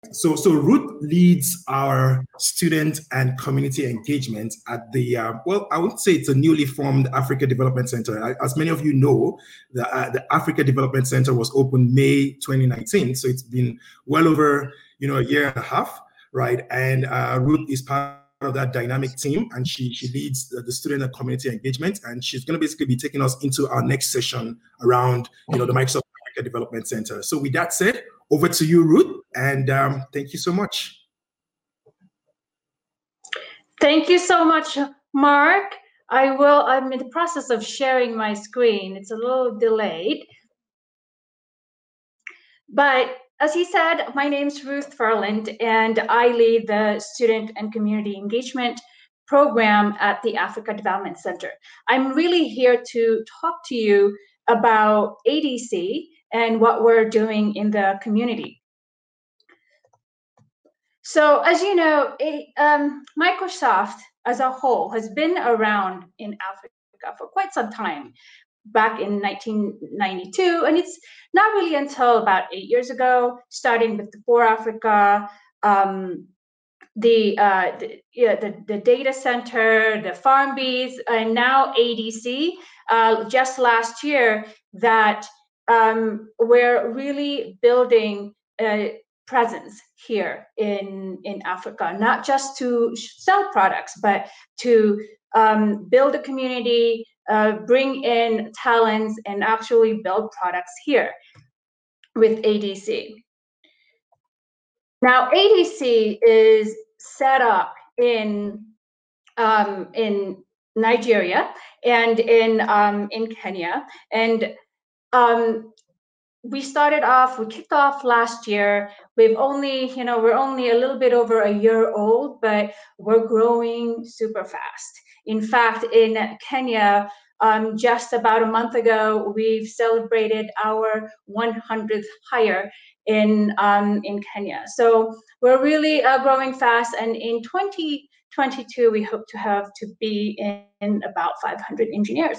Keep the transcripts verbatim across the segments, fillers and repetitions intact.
So, so Ruth leads our student and community engagement at the, uh, well, I would say it's a newly formed Africa Development Center. As many of you know, the, uh, the Africa Development Center was opened May twenty nineteen. So it's been well over, you know, a year and a half, right? And uh, Ruth is part of that dynamic team, and she she leads the, the student and community engagement, and she's going to basically be taking us into our next session around, you know, the Microsoft Africa Development Center. So with that said, over to you, Ruth, and um, thank you so much. Thank you so much, Mark. I will, I'm in the process of sharing my screen. It's a little delayed. But as he said, my name's Ruth Ferland, and I lead the Student and Community Engagement program at the Africa Development Center. I'm really here to talk to you about A D C and what we're doing in the community. So as you know, it, um, Microsoft as a whole has been around in Africa for quite some time, back in nineteen ninety-two, and it's not really until about eight years ago, starting with the For Africa, um, the, uh, the, yeah, the the data center, the farm bees, and now A D C. Uh, just last year, that um, we're really building a presence here in in Africa, not just to sell products, but to um, build a community, uh, bring in talents, and actually build products here with A D C. Now, A D C is set up in um, in Nigeria and in um, in Kenya, and um, we started off. We kicked off last year. We've only, you know, we're only a little bit over a year old, but we're growing super fast. In fact, in Kenya, um, just about a month ago, we've celebrated our one hundredth hire in um, in Kenya. So we're really uh, growing fast, and in twenty twenty-two, we hope to have to be in, in about five hundred engineers.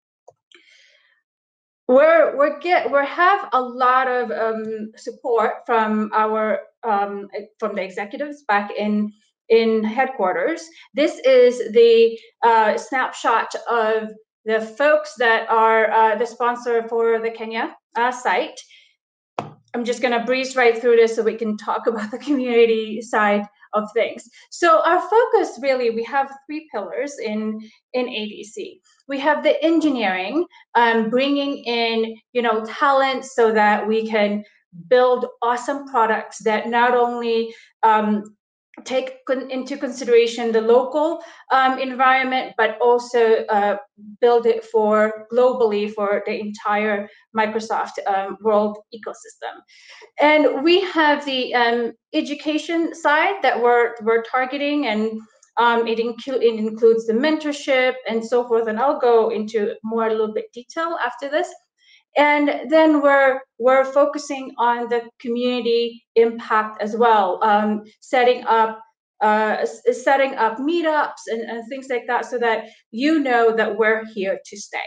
We're we're get we have a lot of um, support from our um, from the executives back in in headquarters. This is the uh, snapshot of the folks that are uh, the sponsor for the Kenya uh, site. I'm just going to breeze right through this so we can talk about the community side of things. So our focus really, we have three pillars in, in A D C. We have the engineering, um, bringing in, you know, talent so that we can build awesome products that not only um, take con into consideration the local um, environment, but also uh, build it for globally for the entire Microsoft um, world ecosystem. And we have the um, education side that we're we're targeting, and um, it, inclu it includes the mentorship and so forth. And I'll go into more a little bit detail after this. And then we're we're focusing on the community impact as well, um, setting up uh, setting up meetups and, and things like that, so that you know that we're here to stay.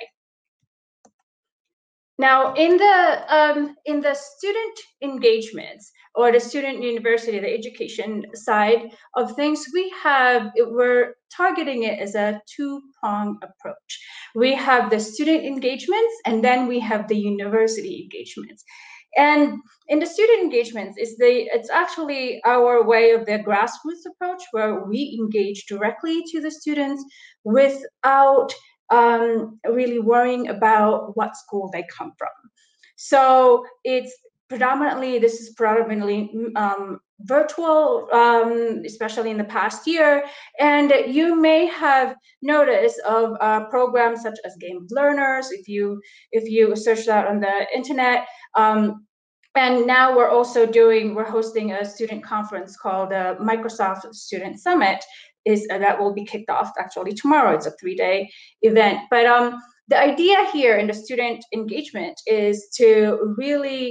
Now, in the um, in the student engagements or the student university, the education side of things, we have we're targeting it as a two-pronged approach. We have the student engagements, and then we have the university engagements. And in the student engagements, is the it's actually our way of the grassroots approach, where we engage directly to the students without um, really worrying about what school they come from. So it's predominantly, this is predominantly um, virtual, um, especially in the past year. And you may have noticed of uh, programs such as Game of Learners, if you if you search that on the internet. Um, and now we're also doing, we're hosting a student conference called the Microsoft Student Summit, is uh, that will be kicked off actually tomorrow. It's a three-day event. But um, the idea here in the student engagement is to really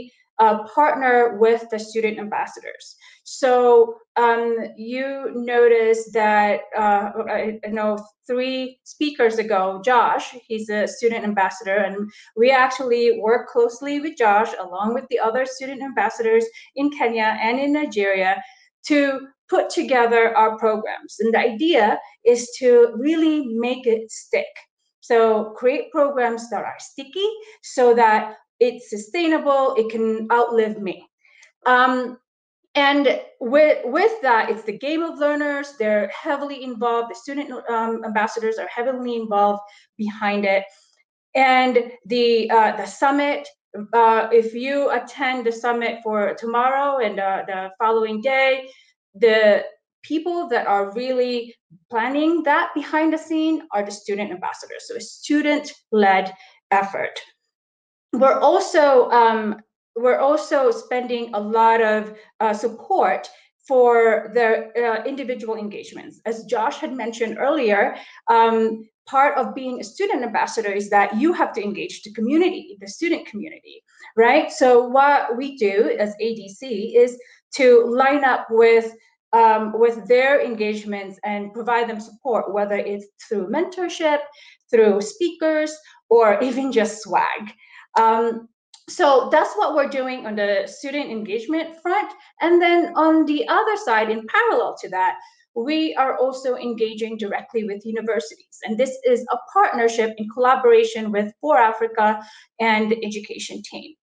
uh, partner with the student ambassadors. So um, you notice that, uh, I, I know three speakers ago, Josh, he's a student ambassador, and we actually work closely with Josh along with the other student ambassadors in Kenya and in Nigeria to put together our programs. And the idea is to really make it stick. So create programs that are sticky so that it's sustainable, it can outlive me. Um, and with, with that, it's the game of learners. They're heavily involved. The student um, ambassadors are heavily involved behind it. And the uh, the summit, uh, if you attend the summit for tomorrow and uh, the following day, the people that are really planning that behind the scene are the student ambassadors. So a student-led effort. We're also um, we're also spending a lot of uh, support for their uh, individual engagements. As Josh had mentioned earlier, um, part of being a student ambassador is that you have to engage the community, the student community, right? So what we do as A D C is to line up with um, with their engagements and provide them support, whether it's through mentorship, through speakers, or even just swag. Um, so that's what we're doing on the student engagement front. And then on the other side, in parallel to that, we are also engaging directly with universities. And this is a partnership in collaboration with For Africa and the education team.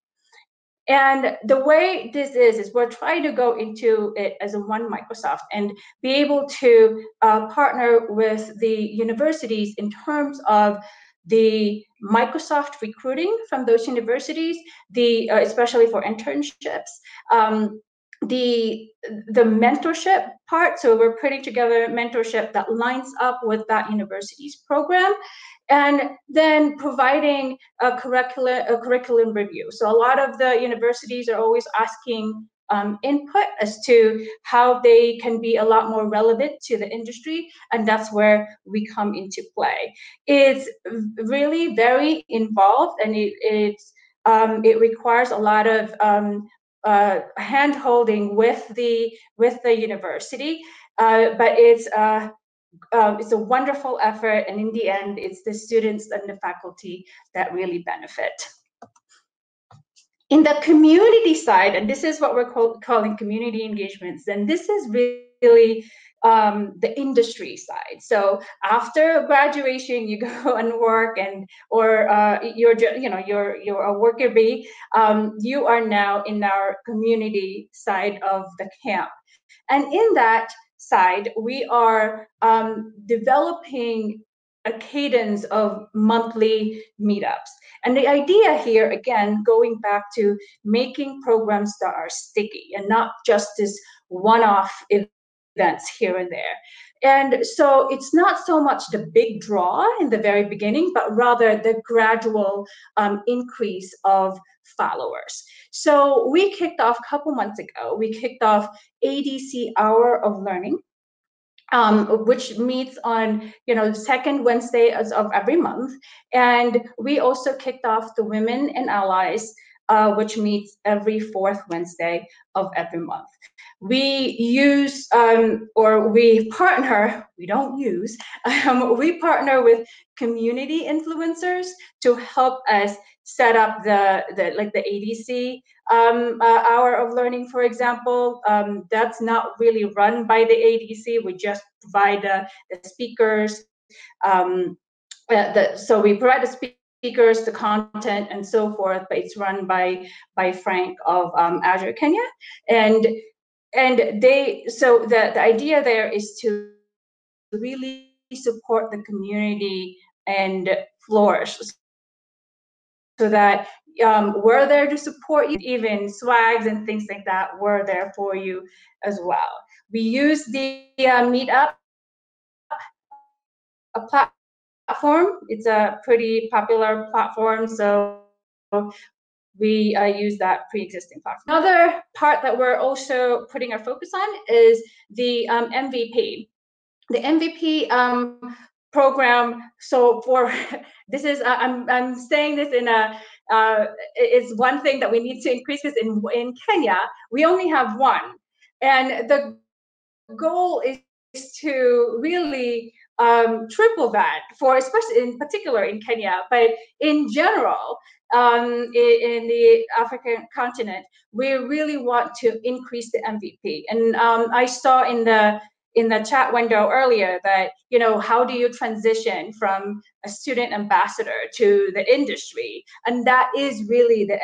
And the way this is, is we're trying to go into it as a one Microsoft and be able to uh, partner with the universities in terms of the Microsoft recruiting from those universities, the uh, especially for internships, um, the the mentorship part. So we're putting together mentorship that lines up with that university's program, and then providing a curriculum a curriculum review. So a lot of the universities are always asking Um, input as to how they can be a lot more relevant to the industry, and that's where we come into play. It's really very involved, and it it's um, it requires a lot of um, uh, hand holding with the with the university, uh, but it's uh, uh, it's a wonderful effort, and in the end, it's the students and the faculty that really benefit. In the community side, and this is what we're call, calling community engagements, and this is really um, the industry side. So after graduation, you go and work, and or uh, you're you know you're you're a worker bee. Um, you are now in our community side of the camp, and in that side, we are um, developing a cadence of monthly meetups. And the idea here, again, going back to making programs that are sticky and not just this one-off events here and there. And so it's not so much the big draw in the very beginning, but rather the gradual um, increase of followers. So we kicked off a couple months ago, we kicked off A D C Hour of Learning, Um, which meets on, you know, second Wednesday of every month. And we also kicked off the Women and Allies, uh, which meets every fourth Wednesday of every month. We use, um, or we partner, we don't use, um, we partner with community influencers to help us set up the, the like the A D C um, uh, Hour of Learning, for example. Um, that's not really run by the A D C. We just provide uh, the speakers. Um, uh, the, so we provide the speakers, the content, and so forth. But it's run by by Frank of um, Azure Kenya, and and they. So the the idea there is to really support the community and flourish, so that um, we're there to support you. Even swags and things like that, we're there for you as well. We use the uh, Meetup, a platform. It's a pretty popular platform, so we uh, use that pre-existing platform. Another part that we're also putting our focus on is the um, M V P. The M V P um, program. So for this is uh, I'm I'm saying this in a uh, is one thing that we need to increase, because in, in Kenya, we only have one. And the goal is to really um, triple that, for especially in particular in Kenya, but in general, um, in, in the African continent, we really want to increase the M V P. And um, I saw in the in the chat window earlier that, you know, how do you transition from a student ambassador to the industry? And that is really the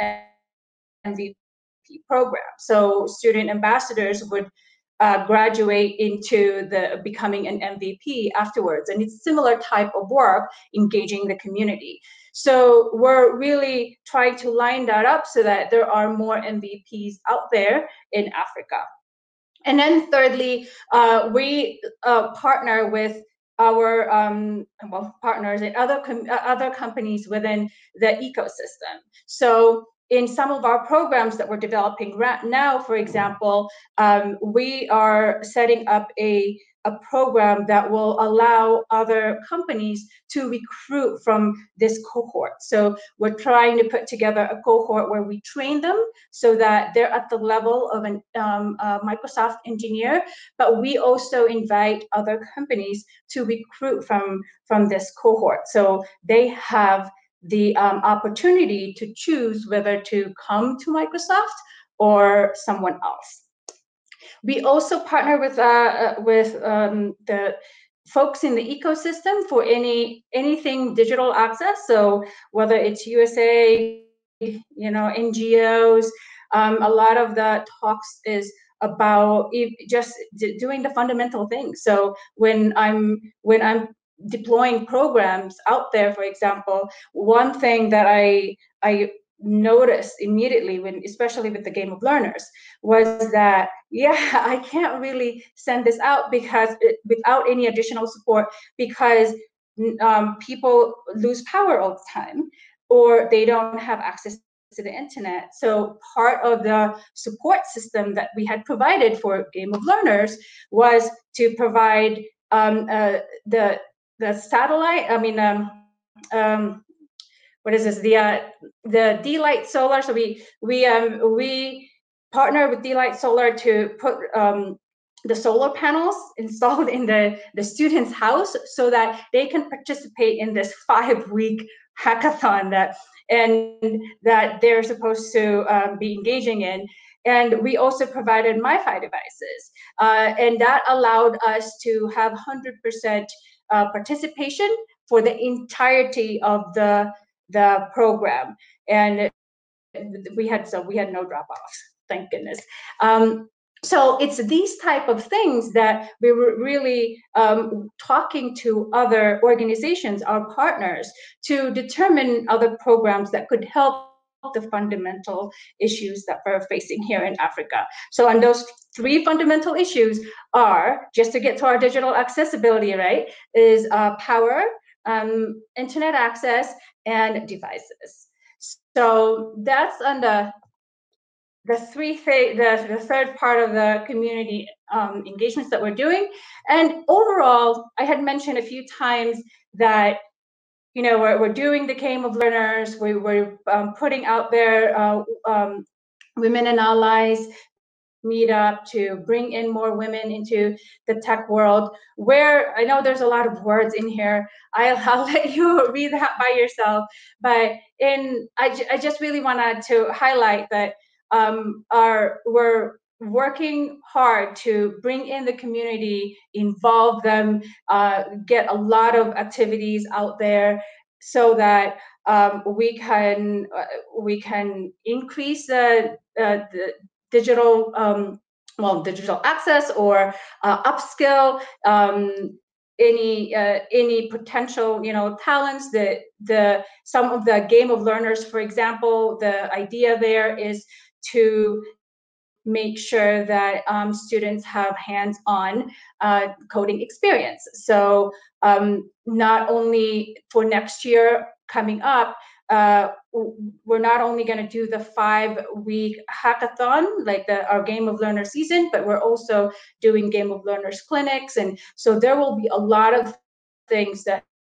M V P program. So student ambassadors would uh, graduate into the becoming an M V P afterwards. And it's similar type of work, engaging the community. So we're really trying to line that up so that there are more M V Ps out there in Africa. And then thirdly, uh, we uh, partner with our um, well, partners and other com other companies within the ecosystem. So in some of our programs that we're developing right now, for example, um, we are setting up a, a program that will allow other companies to recruit from this cohort. So we're trying to put together a cohort where we train them so that they're at the level of an um, a Microsoft engineer, but we also invite other companies to recruit from, from this cohort. So they have the um, opportunity to choose whether to come to Microsoft or someone else. We also partner with uh, with um, the folks in the ecosystem for any anything digital access. So whether it's U S A, you know, N G Os, um, a lot of the talks is about just doing the fundamental things. So when I'm when I'm deploying programs out there, for example, one thing that I I noticed immediately, when especially with the Game of Learners, was that yeah, I can't really send this out because it, without any additional support, because um, people lose power all the time, or they don't have access to the internet. So part of the support system that we had provided for Game of Learners was to provide um, uh, the the satellite. I mean, um, um, what is this? The uh, the D-Light Solar. So we we um we partner with D-Light Solar to put um, the solar panels installed in the the student's house so that they can participate in this five-week hackathon that and that they're supposed to um, be engaging in. And we also provided MiFi devices, uh, and that allowed us to have one hundred percent uh, participation for the entirety of the the program. And we had so we had no drop-offs, thank goodness. Um, so it's these type of things that we were really um, talking to other organizations, our partners, to determine other programs that could help the fundamental issues that we're facing here in Africa. So on those three fundamental issues are, just to get to our digital accessibility, right, is uh, power, um, internet access, and devices. So that's on the the three th the, the third part of the community um, engagements that we're doing. And overall, I had mentioned a few times that, you know, we're, we're doing the Game of Learners, we, we're um, putting out there uh, um, Women and Allies meetup to bring in more women into the tech world, where I know there's a lot of words in here. I'll, I'll let you read that by yourself. But in I, I just really wanted to highlight that um, our, we're working hard to bring in the community, involve them, uh, get a lot of activities out there so that um, we can uh, we can increase the, uh, the digital um, well digital access or uh, upskill um, any uh, any potential you know talents. The the some of the Game of Learners, for example, the idea there is to make sure that um, students have hands-on uh, coding experience. So um, not only for next year coming up, uh, we're not only going to do the five-week hackathon, like the, our Game of Learner season, but we're also doing Game of Learners clinics. And so there will be a lot of things that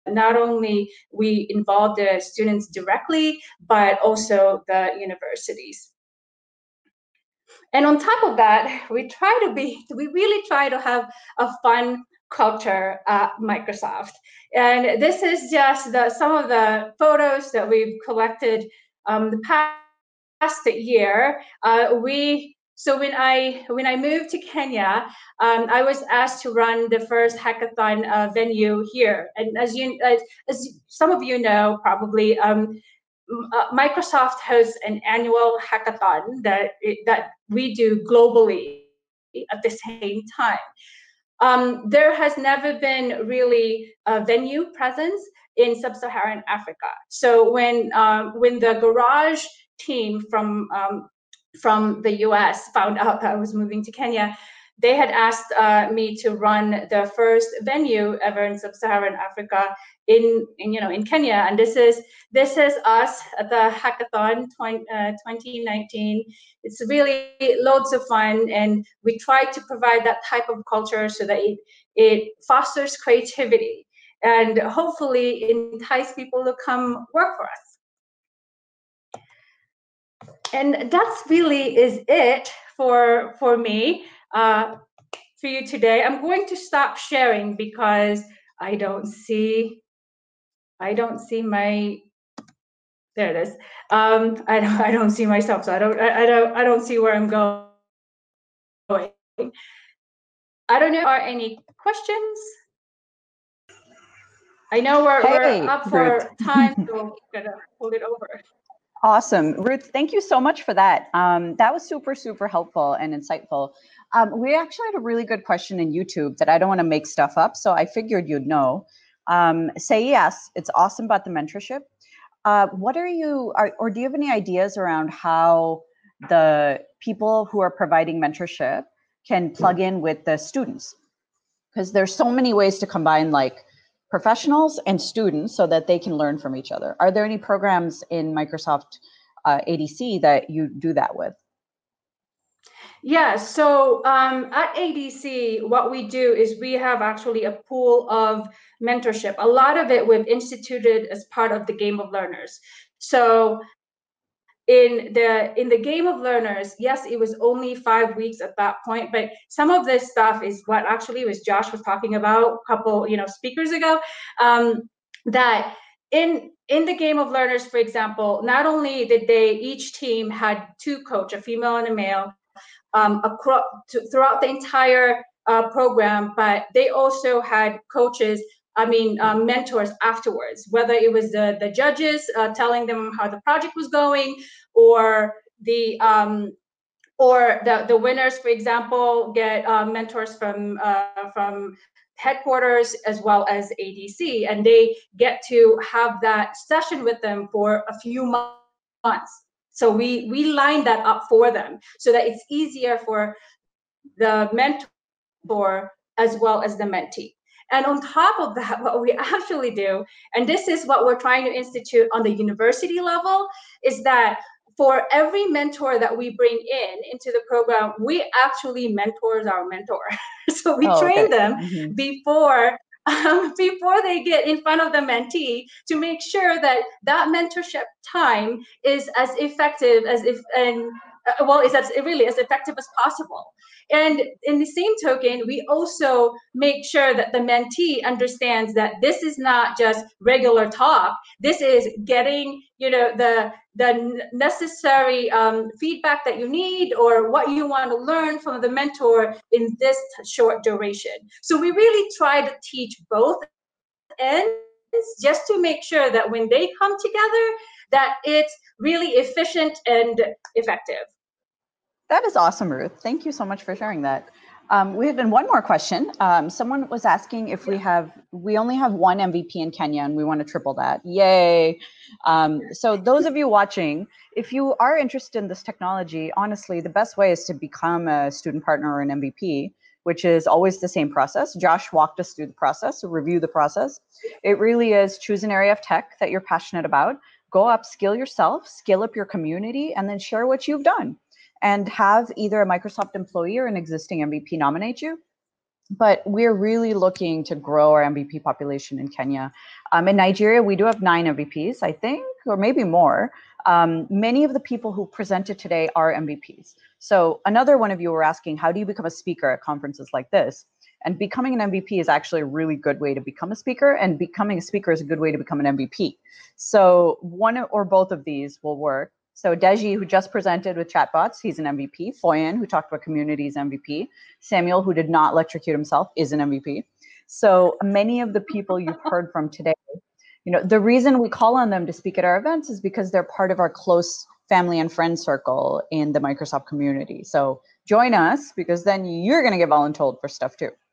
not only we involve the students directly, but also the universities. And on top of that, we try to be, we really try to have a fun culture at Microsoft. And this is just the, some of the photos that we've collected um, the past year. Uh, we So when I when I moved to Kenya, um, I was asked to run the first hackathon uh, venue here. And as you as, as some of you know, probably, um, uh, Microsoft hosts an annual hackathon that that we do globally at the same time. Um, there has never been really a venue presence in sub-Saharan Africa. So when um, when the Garage team from um, from the U S found out that I was moving to Kenya, they had asked uh, me to run the first venue ever in sub-Saharan Africa in, in you know in Kenya, and this is this is us at the hackathon twenty nineteen. It's really loads of fun, and we try to provide that type of culture so that it it fosters creativity and hopefully entice people to come work for us. And that's really is it for for me uh, for you today. I'm going to stop sharing because I don't see I don't see my there it is. Um, I don't I don't see myself, so I don't I, I don't I don't see where I'm going. I don't know. Are any questions? I know we're hey, we're up for Ruth. time, so I'm gonna hold it over. Awesome. Ruth, thank you so much for that. Um, that was super, super helpful and insightful. Um, we actually had a really good question in YouTube that I don't want to make stuff up, so I figured you'd know. Um, say yes, it's awesome about the mentorship. Uh, what are you, are, or do you have any ideas around how the people who are providing mentorship can plug in with the students? Because there's so many ways to combine like professionals and students so that they can learn from each other. Are there any programs in Microsoft uh, A D C that you do that with? Yeah, so um, at A D C, what we do is we have actually a pool of mentorship. A lot of it we've instituted as part of the Game of Learners. So in the in the Game of Learners, yes, it was only five weeks at that point, but some of this stuff is what actually was Josh was talking about a couple you know speakers ago. Um, that in in the Game of Learners, for example, not only did they each team had two coach, a female and a male, um, across to, throughout the entire uh, program, but they also had coaches. I mean, um, mentors afterwards, whether it was the, the judges uh, telling them how the project was going, or the um, or the, the winners, for example, get uh, mentors from uh, from headquarters as well as A D C, and they get to have that session with them for a few months. So we we line that up for them so that it's easier for the mentor as well as the mentee. And on top of that, what we actually do, and this is what we're trying to institute on the university level, is that for every mentor that we bring in into the program, we actually mentors our mentor. So we oh, train okay. them Mm-hmm. before um, before they get in front of the mentee to make sure that that mentorship time is as effective as if and uh, well, is as really as effective as possible. And in the same token, we also make sure that the mentee understands that this is not just regular talk. This is getting, you know, the the necessary um, feedback that you need or what you want to learn from the mentor in this short duration. So we really try to teach both ends just to make sure that when they come together, that it's really efficient and effective. That is awesome, Ruth. Thank you so much for sharing that. Um, we had one more question. Um, someone was asking if we have, we only have one M V P in Kenya and we want to triple that. Yay. Um, so those of you watching, if you are interested in this technology, honestly, the best way is to become a student partner or an M V P, which is always the same process. Josh walked us through the process, so review the process. It really is choose an area of tech that you're passionate about, go upskill yourself, skill up your community, and then share what you've done. And have either a Microsoft employee or an existing M V P nominate you. but we're really looking to grow our M V P population in Kenya. Um, in Nigeria, we do have nine M V Ps, I think, or maybe more. Um, many of the people who presented today are M V Ps. So another one of you were asking, how do you become a speaker at conferences like this? And becoming an M V P is actually a really good way to become a speaker, and becoming a speaker is a good way to become an M V P. So one or both of these will work. So Deji, who just presented with chatbots, he's an M V P. Foyan, who talked about communities, M V P. Samuel, who did not electrocute himself, is an M V P. So many of the people you've heard from today, you know, the reason we call on them to speak at our events is because they're part of our close family and friend circle in the Microsoft community. So join us, because then you're going to get voluntold for stuff too.